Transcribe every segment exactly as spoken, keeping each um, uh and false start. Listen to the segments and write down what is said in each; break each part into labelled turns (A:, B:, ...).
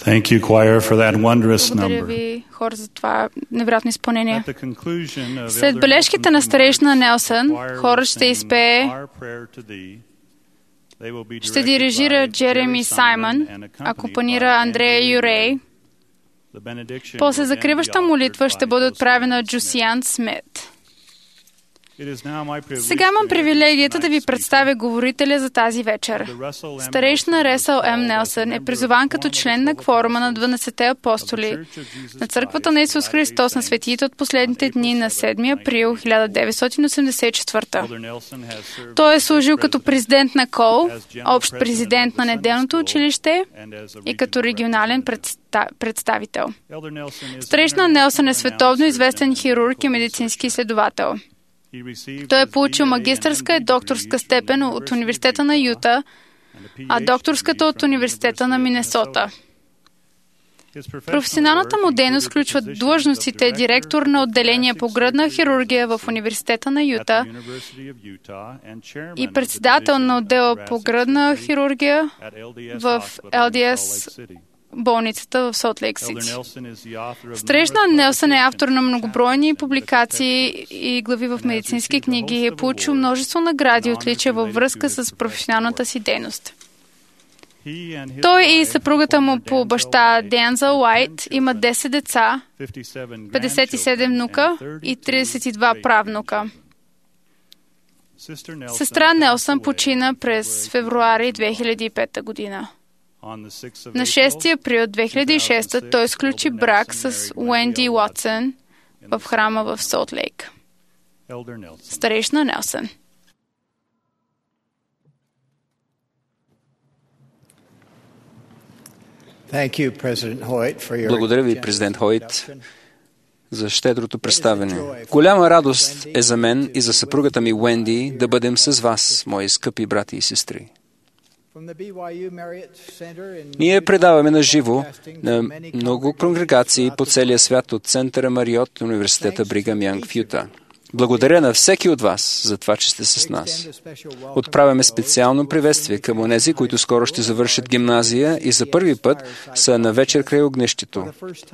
A: Thank you, choir, for that wondrous
B: Благодаря
A: number.
B: ви, хора, за това невероятно изпълнение. След бележките на старейшина Нелсън, хорът ще изпее, ще дирижира Джереми Саймън, акомпанира Андрея Юрей. После закриваща молитва ще бъде отправена от Джусиян Смит. Сега имам привилегията да ви представя говорителя за тази вечер. Старейшина Ръсъл М. Нелсън е призован като член на кворума на дванадесетте апостоли на Църквата на Исус Христос на светиите от последните дни на седми април хиляда деветстотин осемдесет и четвърта. Той е служил като президент на Кол, общ президент на неделното училище и като регионален представител. Старейшина Нелсън е световно известен хирург и медицински изследовател. Той е получил магистърска и докторска степен от Университета на Юта, а докторската от Университета на Минесота. Професионалната му дейност включва длъжностите директор на отделение по гръдна хирургия в Университета на Юта и председател на отдела по гръдна хирургия в Ел Ди Ес болницата в Солт Лейк Сити. Старейшина Нелсън е автор на многобройни публикации и глави в медицински книги и е получил множество награди и отличия във връзка с професионалната си дейност. Той и съпругата му по баща Дензел Уайт имат десет деца, петдесет и седем внука и тридесет и два правнука. Сестра Нелсън почина през февруари две хиляди и пета година. На шести април две хиляди и шеста той сключи брак с Уенди Уотсън в храма в Солт Лейк. Старейшина Нелсън.
C: Благодаря ви, президент Хойт, за щедрото представяне. Голяма радост е за мен и за съпругата ми Уенди да бъдем с вас, мои скъпи брати и сестри. Ние предаваме на живо на много конгрегации по целия свят от Центъра Мариот на Университета Бригам Янг в Юта. Благодаря на всеки от вас за това, че сте с нас. Отправяме специално приветствие към онези, които скоро ще завършат гимназия и за първи път са на вечер край огнището.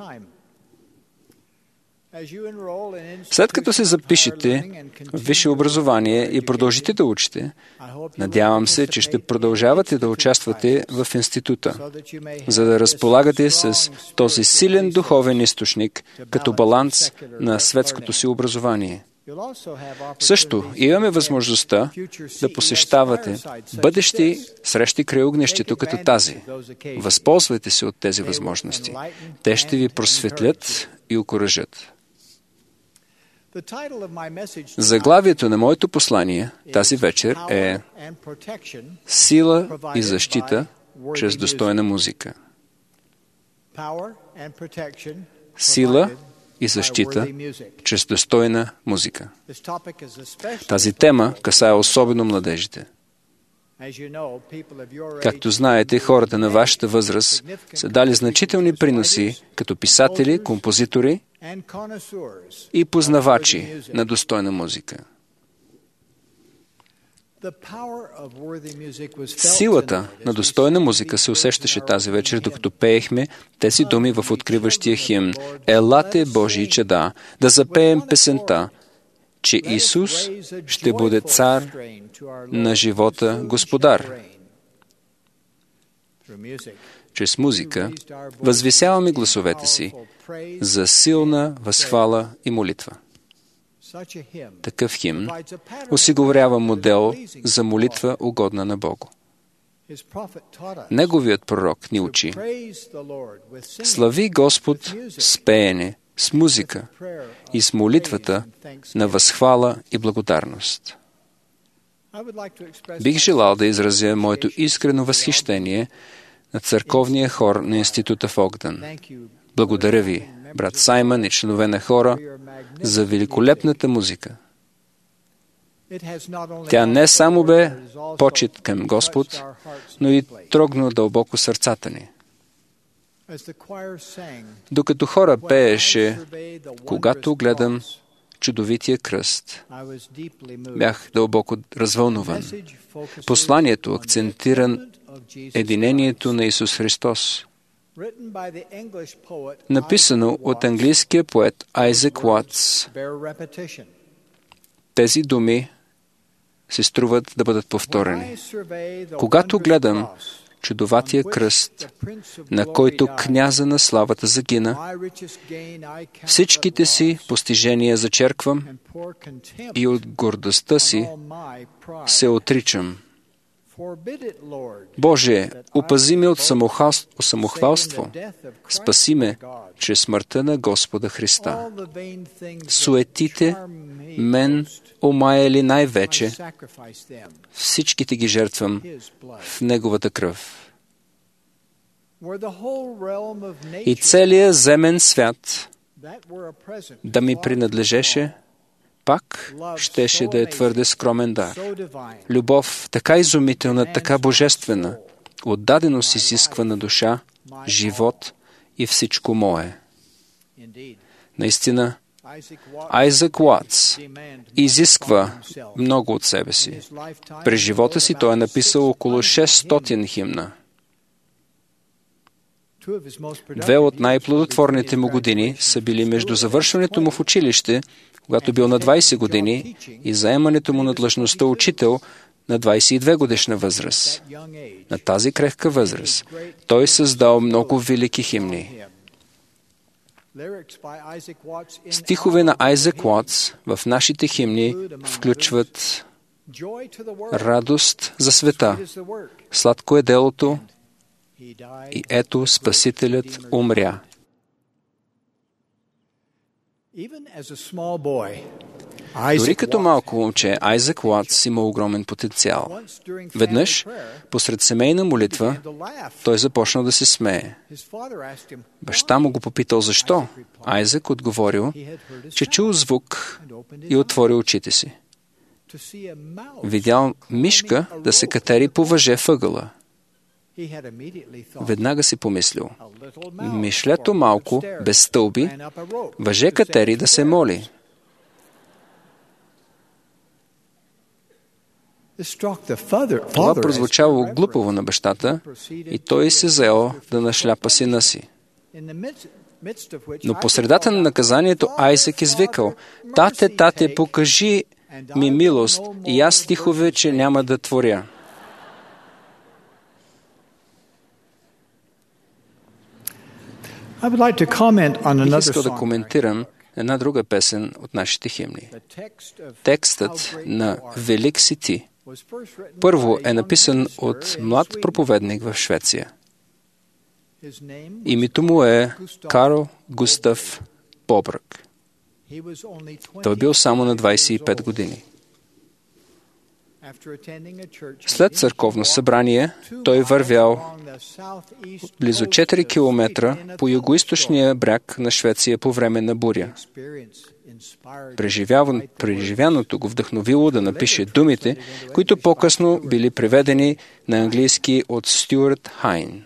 C: След като се запишете в висше образование и продължите да учите, надявам се, че ще продължавате да участвате в института, за да разполагате с този силен духовен източник като баланс на светското си образование. Също имаме възможността да посещавате бъдещи срещи край огнището като тази. Възползвайте се от тези възможности. Те ще ви просветлят и окуражат. Заглавието на моето послание тази вечер е Сила и защита чрез достойна музика. Сила и защита чрез достойна музика. Тази тема касае особено младежите. Както знаете, хората на вашата възраст са дали значителни приноси като писатели, композитори и познавачи на достойна музика. Силата на достойна музика се усещаше тази вечер, докато пеехме тези думи в откриващия химн «Елате, Божии чада, да запеем песента, че Исус ще бъде цар на живота Господар». Чрез музика възвисяваме гласовете си за силна възхвала и молитва. Такъв химн осигурява модел за молитва угодна на Богу. Неговият пророк ни учи: слави Господ с пеене, с музика и с молитвата на възхвала и благодарност. Бих желал да изразя моето искрено възхищение на църковния хор на Института в Огден. Благодаря ви, брат Саймън и членове на хора, за великолепната музика. Тя не само бе почит към Господ, но и трогна дълбоко сърцата ни. Докато хора пееше «Когато гледам чудовития кръст», бях дълбоко развълнуван. Посланието акцентира единението на Исус Христос. написано от английския поет Айзек Уатс. Тези думи се струват да бъдат повторени. Когато гледам чудоватия кръст, на който княза на славата загина, всичките си постижения зачерквам и от гордостта си се отричам. Боже, опази ме от самохвалство, спаси ме чрез смъртта на Господа Христа. Суетите мен омаяли най-вече, всичките ги жертвам в Неговата кръв. И целият земен свят да ми принадлежеше, пак щеше да е твърде скромен дар. Любов, така изумителна, така божествена, отдаденост изисква на душа, живот и всичко мое. Наистина, Айзек Уатс изисква много от себе си. През живота си той е написал около шестстотин химна. Две от най-плодотворните му години са били между завършването му в училище, когато бил на двайсет години, и заемането му на длъжността учител на двайсет и две годишна възраст. На тази крехка възраст той създал много велики химни. Стихове на Айзек Уатс в нашите химни включват радост за света, сладко е делото и ето Спасителят умря. Дори като малко момче, Айзек Уатс има огромен потенциал. Веднъж, посред семейна молитва, той започнал да се смее. Баща му го попитал защо. Айзек отговорил, че чул звук и отворил очите си. Видял мишка да се катери по въже въгъла. Веднага си помислил, мишлето малко, без стълби, въже катери да се моли. Това прозвучало глупаво на бащата и той се заел да нашляпа сина си. Но по средата на наказанието Айзек извикал, тате, тате, покажи ми милост и аз стихове, че няма да творя. Бих искал да коментирам една друга песен от нашите химни. Текстът на Велик си ти първо е написан от млад проповедник в Швеция. Името му е Карл Густав Бобрък. Той бил само на двайсет и пет години. След църковно събрание, той вървял близо четири километра по югоизточния бряг на Швеция по време на буря. Преживяното го вдъхновило да напише думите, които по-късно били преведени на английски от Стюарт Хайн.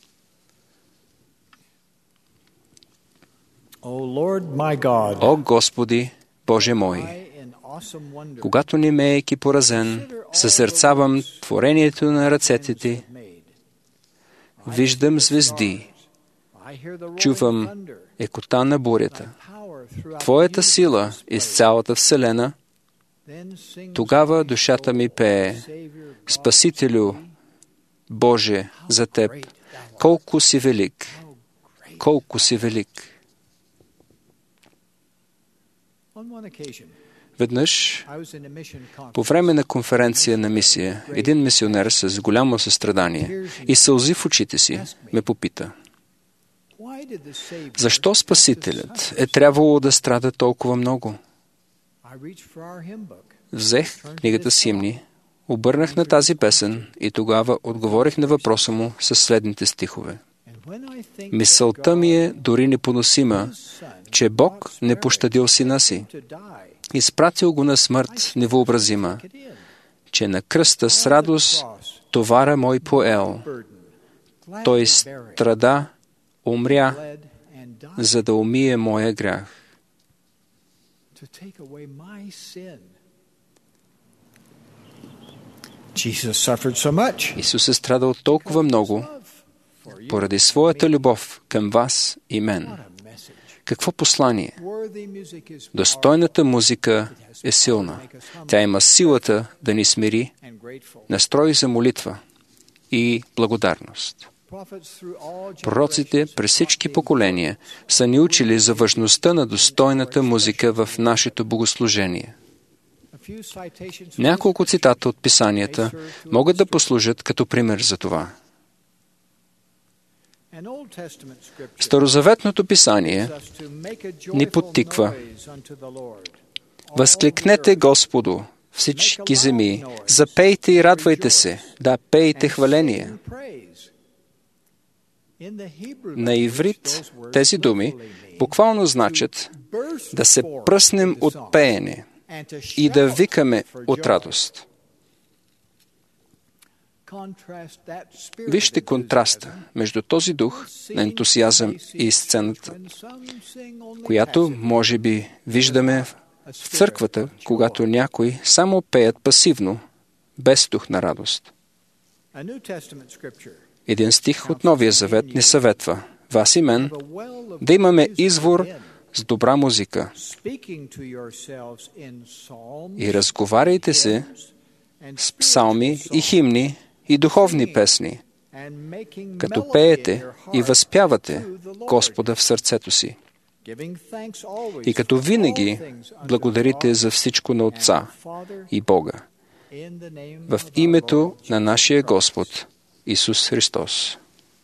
C: О Господи, Боже мой! Когато немеейки поразен, съзерцавам творението на ръцете ти, виждам звезди, чувам екота на бурята, Твоята сила из цялата вселена, тогава душата ми пее, Спасителю, Боже, за Теб, колко си велик, колко си велик. Веднъж, по време на конференция на мисия, един мисионер с голямо състрадание и сълзи в очите си ме попита: защо Спасителят е трябвало да страда толкова много? Взех книгата с химни, обърнах на тази песен и тогава отговорих на въпроса му със следните стихове. Мисълта ми е дори непоносима, че Бог не пощадил сина си. Изпратил го на смърт невъобразима, че на кръста с радост товара мой поел. Той страда, умря, за да умие моя грях. Исус е страдал толкова много, поради своята любов към вас и мен. Какво послание? Достойната музика е силна. Тя има силата да ни смири, настрои за молитва и благодарност. Пророците през всички поколения са ни учили за важността на достойната музика в нашето богослужение. Няколко цитата от писанията могат да послужат като пример за това. Старозаветното писание ни подтиква: „Възкликнете Господу, всички земи, запейте и радвайте се, да пейте хваление“. На иврит тези думи буквално значат да се пръснем от пеене и да викаме от радост. Вижте контраста между този дух на ентусиазъм и сцената, която може би виждаме в църквата, когато някои само пеят пасивно, без дух на радост. Един стих от Новия Завет ни съветва вас и мен да имаме извор с добра музика и разговаряйте се с псалми и химни и духовни песни, като пеете и възпявате Господа в сърцето си. И като винаги благодарите за всичко на Отца и Бога, в името на нашия Господ Исус Христос.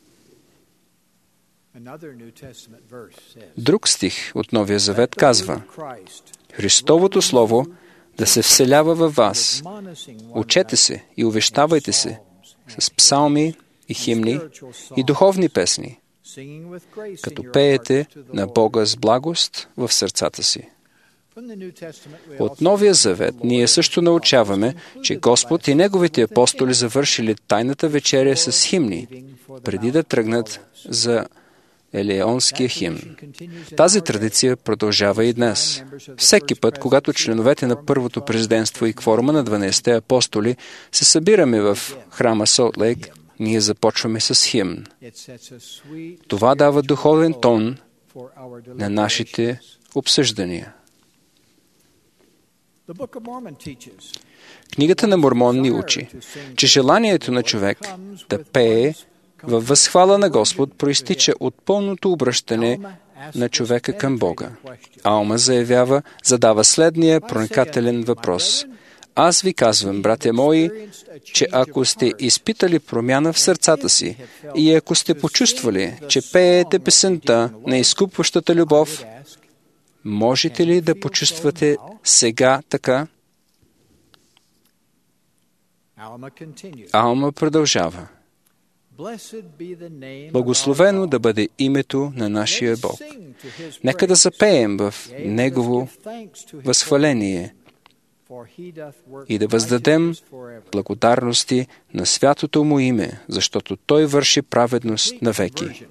C: Друг стих от Новия Завет казва: Христовото Слово да се вселява във вас. Учете се и увещавайте се с псалми и химни и духовни песни, като пеете на Бога с благост в сърцата си. От Новия Завет ние също научаваме, че Господ и Неговите апостоли завършили тайната вечеря с химни, преди да тръгнат за Елеонския химн. Тази традиция продължава и днес. Всеки път, когато членовете на първото президентство и кворума на дванадесетте апостоли се събираме в храма Солт Лейк, ние започваме с химн. Това дава духовен тон на нашите обсъждания. Книгата на Мормон ни учи, че желанието на човек да пее във възхвала на Господ проистича от пълното обръщане на човека към Бога. Алма заявява, задава следния проникателен въпрос. Аз ви казвам, братя мои, че ако сте изпитали промяна в сърцата си и ако сте почувствали, че пеете песента на изкупващата любов, можете ли да почувствате сега така? Алма продължава. Благословено да бъде името на нашия Бог. Нека да запеем в Негово възхваление и да въздадем благодарности на святото Му име, защото Той върши праведност навеки.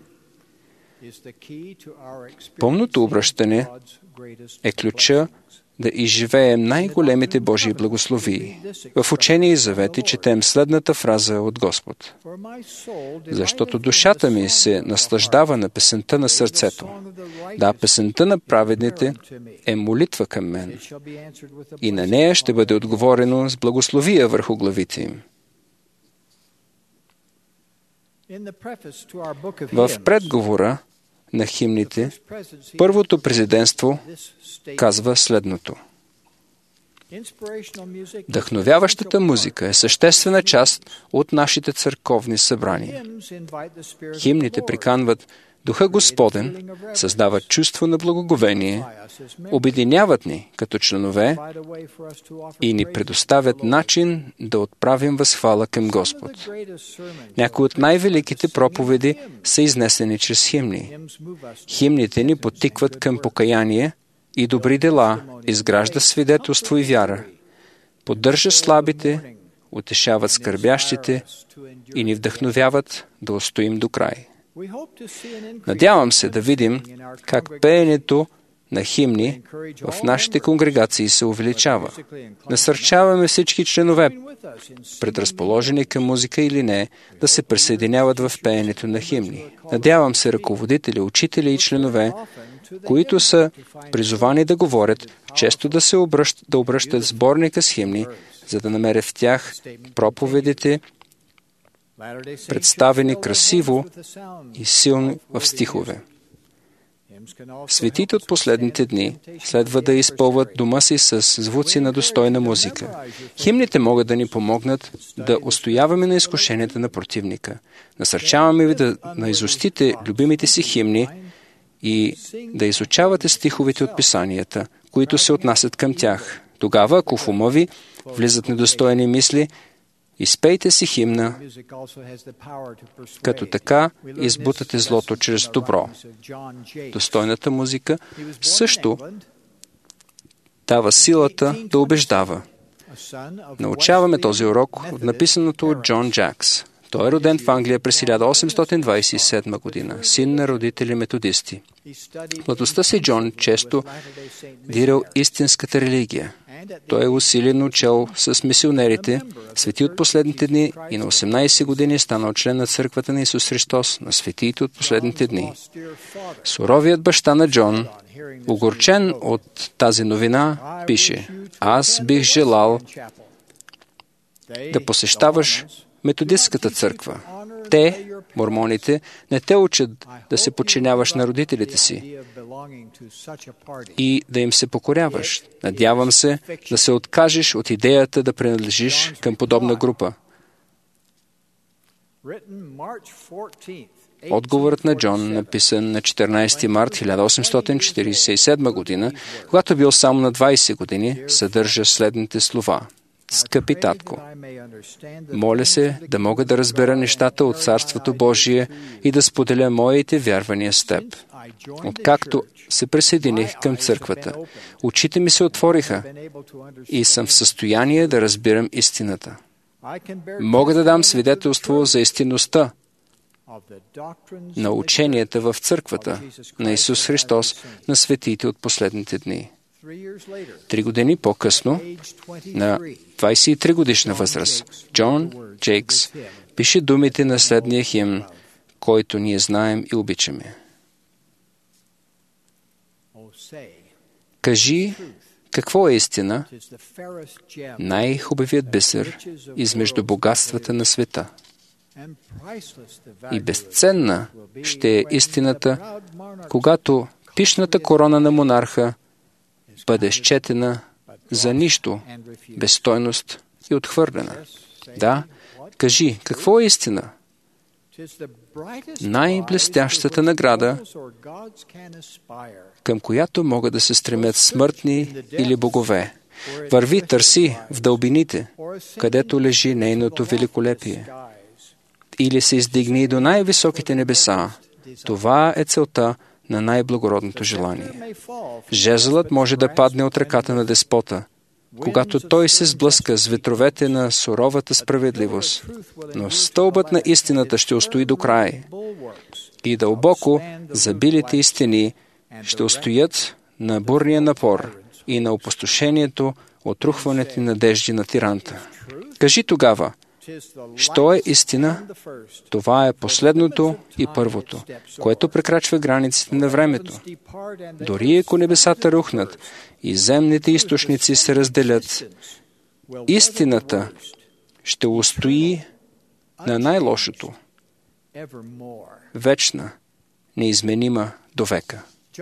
C: Пълното обръщане е ключа да изживеем най-големите Божии благословии. В Учение и завети четем следната фраза от Господ. Защото душата ми се наслаждава на песента на сърцето. Да, песента на праведните е молитва към мен. И на нея ще бъде отговорено с благословия върху главите им. В предговора на химните, първото президентство казва следното. Вдъхновяващата музика е съществена част от нашите църковни събрания. Химните приканват Духа Господен, създават чувство на благоговение, обединяват ни като членове и ни предоставят начин да отправим възхвала към Господ. Някои от най-великите проповеди са изнесени чрез химни. Химните ни подтикват към покаяние и добри дела, изгражда свидетелство и вяра, поддържа слабите, утешават скърбящите и ни вдъхновяват да устоим до край. Надявам се да видим как пеенето на химни в нашите конгрегации се увеличава. Насърчаваме всички членове, предразположени към музика или не, да се присъединяват в пеенето на химни. Надявам се ръководители, учители и членове, които са призовани да говорят, често да се обръщат, да обръщат сборника с химни, за да намерят в тях проповедите, представени красиво и силно в стихове. Светите от последните дни следва да изпълват дома си с звуци на достойна музика. Химните могат да ни помогнат да устояваме на изкушенията на противника. Насърчаваме ви да наизустите любимите си химни и да изучавате стиховете от писанията, които се отнасят към тях. Тогава, ако в ума ви влизат недостойни мисли, изпейте си химна, като така избутате злото чрез добро. Достойната музика също дава силата да убеждава. Научаваме този урок от написаното от Джон Джакс. Той е роден в Англия през хиляда осемстотин двадесет и седма година, син на родители методисти. В младостта си Джон често дирал истинската религия. Той е усилено учил с мисионерите, свети от последните дни и на осемнадесет години е станал член на църквата на Исус Христос, на светиите от последните дни. Суровият баща на Джон, огорчен от тази новина, пише: "Аз бих желал да посещаваш методистската църква. Те, мормоните, не те учат да се подчиняваш на родителите си и да им се покоряваш. Надявам се да се откажеш от идеята да принадлежиш към подобна група." Отговорът на Джон, написан на четиринадесети март хиляда осемстотин четиридесет и седма година, когато бил само на двадесет години, съдържа следните слова: "Скъпи татко, моля се да мога да разбера нещата от Царството Божие и да споделя моите вярвания с теб. Откакто се присъединих към църквата, очите ми се отвориха и съм в състояние да разбирам истината. Мога да дам свидетелство за истинността на ученията в църквата на Исус Христос на светиите от последните дни." Три години по-късно, на двадесет и три годишна възраст, Джон Джейкс пише думите на следния химн, който ние знаем и обичаме. "Кажи, какво е истина, най-хубавият бисер измежду богатствата на света. И безценна ще е истината, когато пишната корона на монарха бъде счетена за нищо, безстойност и отхвърлена. Да, кажи, какво е истина? Най-блестящата награда, към която могат да се стремят смъртни или богове. Върви, търси в дълбините, където лежи нейното великолепие. Или се издигни до най-високите небеса. Това е целта на най-благородното желание. Жезлът може да падне от ръката на деспота, когато той се сблъска с ветровете на суровата справедливост, но стълбът на истината ще устои до край и дълбоко забилите стени ще устоят на бурния напор и на опустошението от рухването надежди на тиранта. Кажи тогава, що е истина? Това е последното и първото, което прекрачва границите на времето. Дори ако небесата рухнат и земните източници се разделят, истината ще устои на най-лошото, вечна, неизменима до века.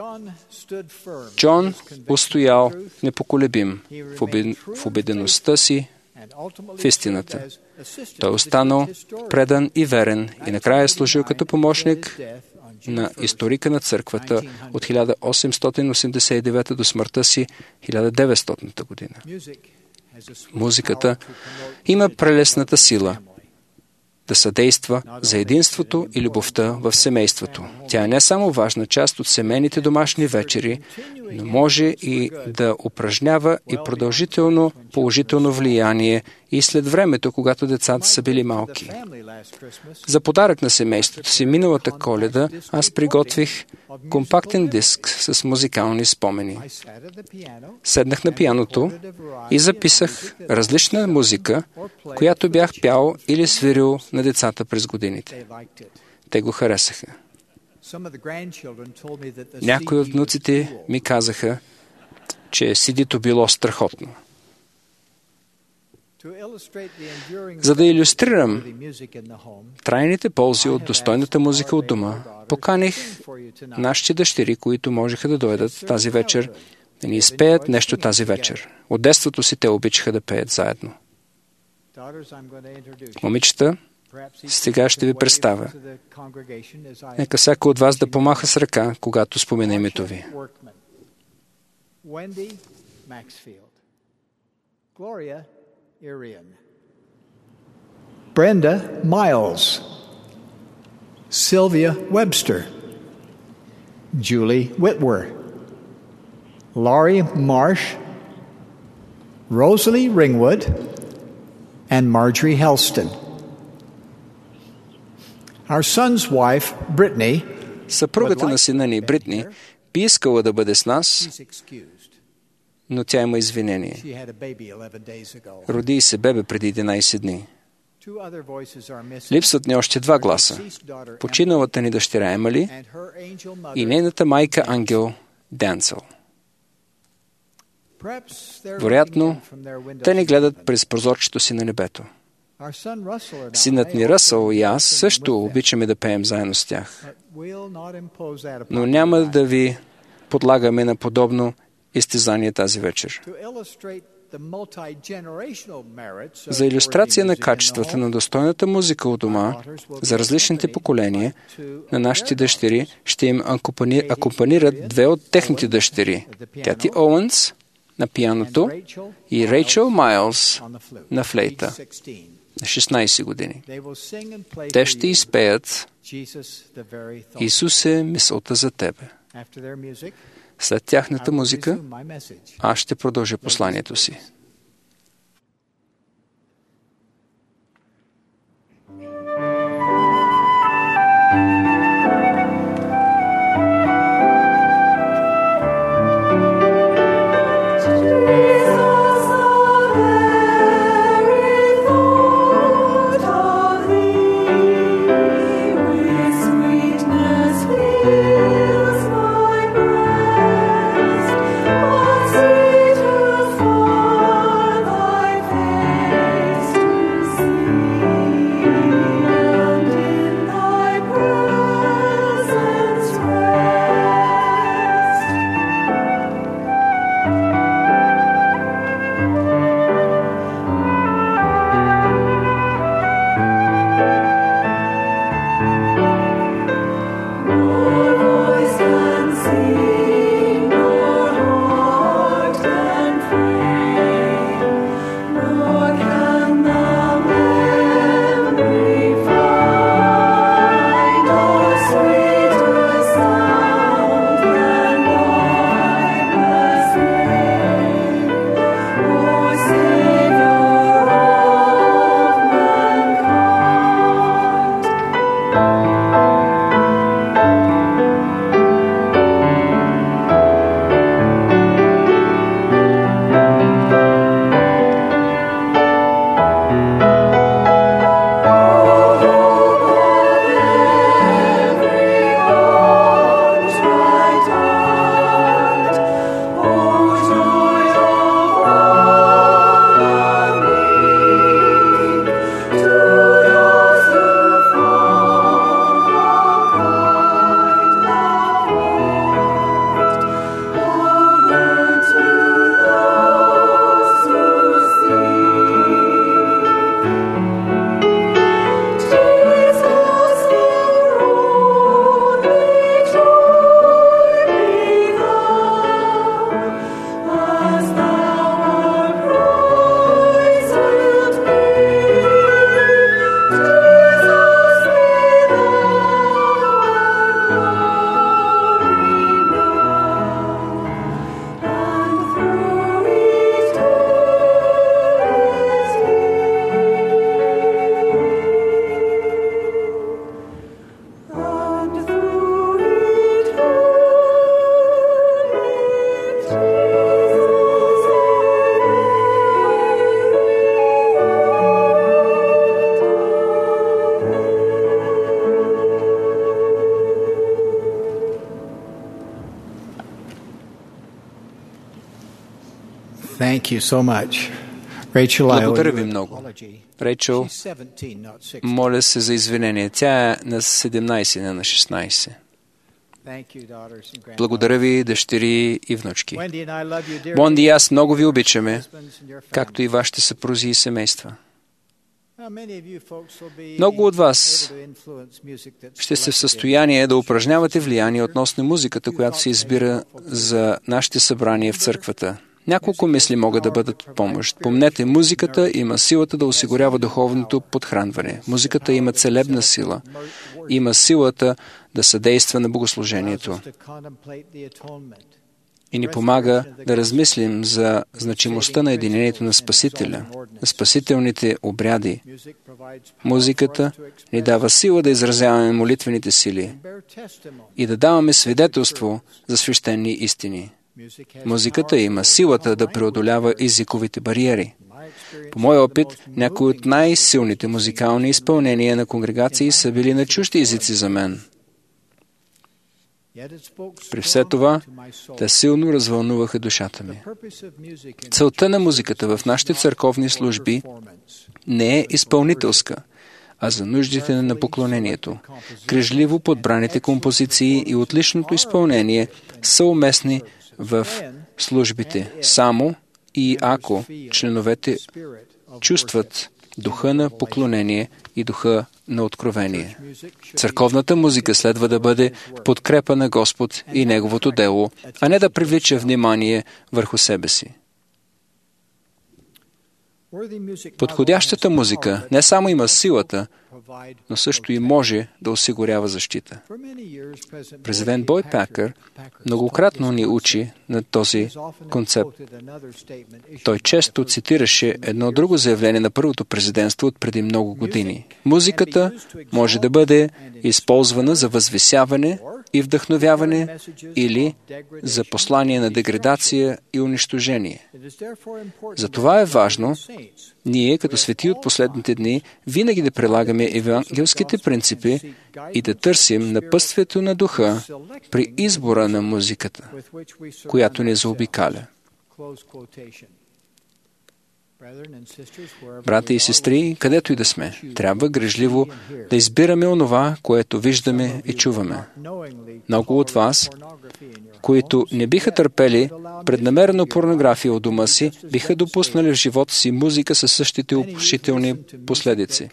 C: Джон устоял непоколебим в убедеността си в истината. Той останал предан и верен и накрая е служил като помощник на историка на църквата от хиляда осемстотин осемдесет и девета до смъртта си хиляда деветстотна година. Музиката има прелесната сила да съдейства за единството и любовта в семейството. Тя е не само важна част от семейните домашни вечери, но може и да упражнява и продължително положително влияние и след времето, когато децата са били малки. За подарък на семейството си миналата Коледа аз приготвих компактен диск с музикални спомени. Седнах на пианото и записах различна музика, която бях пял или свирил на децата през годините. Те го харесаха. Някои от внуците ми казаха, че си ди-то било страхотно. За да илюстрирам трайните ползи от достойната музика от дома, поканих нашите дъщери, които можеха да дойдат тази вечер, да ни изпеят нещо тази вечер. От детството си те обичаха да пеят заедно. Момичета, сега ще ви представя. Нека всяко от вас да помаха с ръка, когато спомена името ви.
D: Wendy Maxfield, Gloria Irian, Brenda Miles, Sylvia Webster, Julie Whitwer, Laurie Marsh, Rosalie Ringwood, and Marjorie Helston. Our son's wife, Brittany,
C: съпругата на сина ни, Бритни, би искала да бъде с нас, но тя има извинение. Роди се бебе преди единайсет дни. Липсват ни още два гласа. Починалата ни дъщеря Емали и нейната майка Ангел Денцел. Вероятно, те ни гледат през прозорчето си на небето. Синът ни Ръсъл и аз също обичаме да пеем заедно с тях. Но няма да ви подлагаме на подобно изтезание тази вечер. За илюстрация на качествата на достойната музика у дома за различните поколения на нашите дъщери ще им акомпанират две от техните дъщери. Кати Оуънс на пианото и Рейчел Майлс на флейта на шестнайсет години. Те ще изпеят Исус е мисълта за тебе. След тяхната музика аз ще продължа посланието си.
E: Thank you.
D: Thank you so much. Rachel,
C: Благодаря ви много. Рейчел, моля се за извинение. Тя е на седемнайсет, не на шестнайсет. Благодаря ви, дъщери и внучки. Монди и аз много ви обичаме, както и вашите съпрузи и семейства. Много от вас ще сте в състояние да упражнявате влияние относно музиката, която се избира за нашите събрания в църквата. Няколко мисли могат да бъдат от помощ. Помнете, музиката има силата да осигурява духовното подхранване. Музиката има целебна сила. Има силата да съдейства на богослужението. И ни помага да размислим за значимостта на единението на Спасителя, на спасителните обряди. Музиката ни дава сила да изразяваме молитвените сили и да даваме свидетелство за свещени истини. Музиката има силата да преодолява езиковите бариери. По мой опит, някои от най-силните музикални изпълнения на конгрегации са били на чужди езици за мен. При все това, те силно развълнуваха душата ми. Целта на музиката в нашите църковни служби не е изпълнителска, а за нуждите на поклонението. Грижливо подбраните композиции и отличното изпълнение са уместни в службите, само и ако членовете чувстват духа на поклонение и духа на откровение. Църковната музика следва да бъде в подкрепа на Господ и Неговото дело, а не да привлича внимание върху себе си. Подходящата музика не само има силата, но също и може да осигурява защита. Президент Бойд Пакър многократно ни учи на този концепт. Той често цитираше едно друго заявление на първото президентство от преди много години. Музиката може да бъде използвана за възвисяване и вдъхновяване или за послание на деградация и унищожение. Затова е важно ние, като свети от последните дни, винаги да прилагаме евангелските принципи и да търсим напътствието на духа при избора на музиката, която ни заобикаля. Брати и сестри, където и да сме, трябва грижливо да избираме онова, което виждаме и чуваме. Много от вас, които не биха търпели преднамерено порнография от дома си, биха допуснали в живота си музика със същите опушителни последици.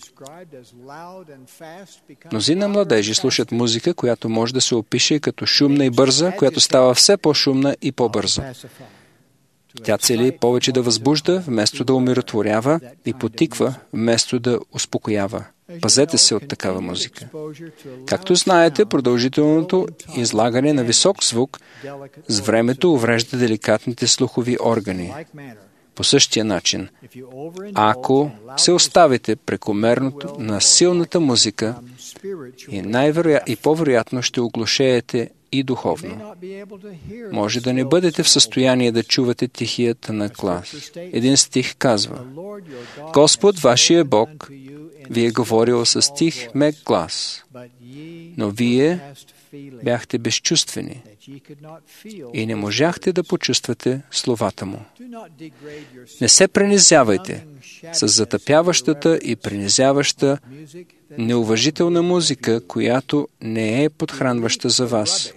C: Мнозина младежи слушат музика, която може да се опише като шумна и бърза, която става все по-шумна и по-бърза. Тя цели повече да възбужда, вместо да умиротворява, и потиква, вместо да успокоява. Пазете се от такава музика. Както знаете, продължителното излагане на висок звук с времето уврежда деликатните слухови органи. По същия начин, ако се оставите прекомерното на силната музика, и, най-вероя... и по-вероятно ще оглушеете и духовно. Може да не бъдете в състояние да чувате тихията на глас. Един стих казва: Господ, вашия Бог, ви е говорил с тих, мек глас, но вие бяхте безчувствени и не можахте да почувствате словата му. Не се принизявайте с затъпяващата и принизяваща неуважителна музика, която не е подхранваща за вас.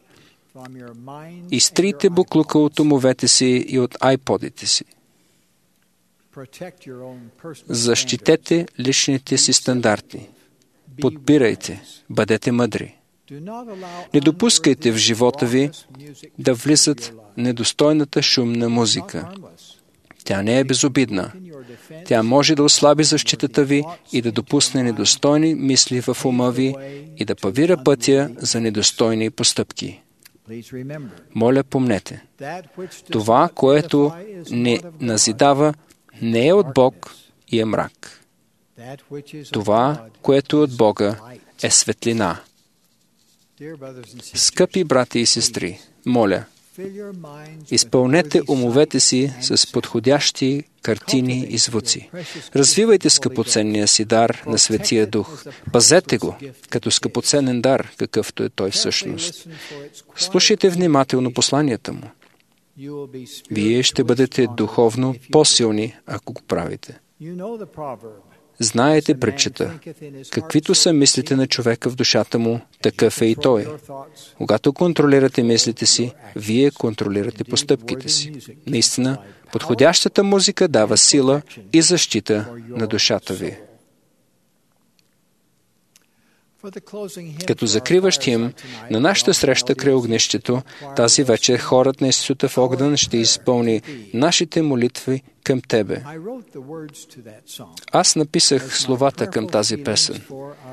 C: Изтрийте буклука от умовете си и от айподите си. Защитете личните си стандарти. Подбирайте, бъдете мъдри. Не допускайте в живота ви да влизат недостойната шумна музика. Тя не е безобидна. Тя може да ослаби защитата ви и да допусне недостойни мисли в ума ви и да павира пътя за недостойни постъпки. Моля, помнете, това, което не назидава, не е от Бог и е мрак. Това, което е от Бога, е светлина. Скъпи брати и сестри, моля, изпълнете умовете си с подходящи картини и звуци. Развивайте скъпоценния си дар на Светия Дух. Пазете го като скъпоценен дар, какъвто е той всъщност. Слушайте внимателно посланията му. Вие ще бъдете духовно по-силни, ако го правите. Знаете притчата. Каквито са мислите на човека в душата му, такъв е и той. Когато контролирате мислите си, вие контролирате постъпките си. Наистина, подходящата музика дава сила и защита на душата ви. Като закриващ хим на нашата среща край огнището, тази вечер хорът на Института в Огден ще изпълни нашите молитви към Тебе. Аз написах словата към тази песен.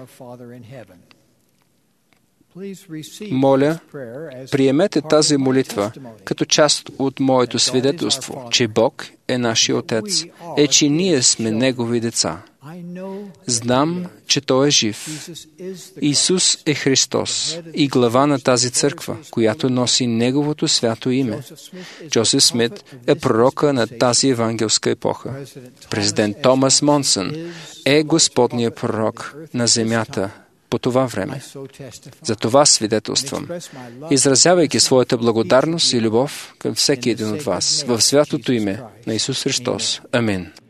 C: Моля, приемете тази молитва като част от моето свидетелство, че Бог е нашия Отец, е, че ние сме Негови деца. Знам, че Той е жив. Исус е Христос и глава на тази църква, която носи Неговото свято име. Джозеф Смит е пророка на тази евангелска епоха. Президент Томас Монсън е Господният пророк на земята по това време. За това свидетелствам, изразявайки своята благодарност и любов към всеки един от вас, в святото име на Исус Христос. Амин.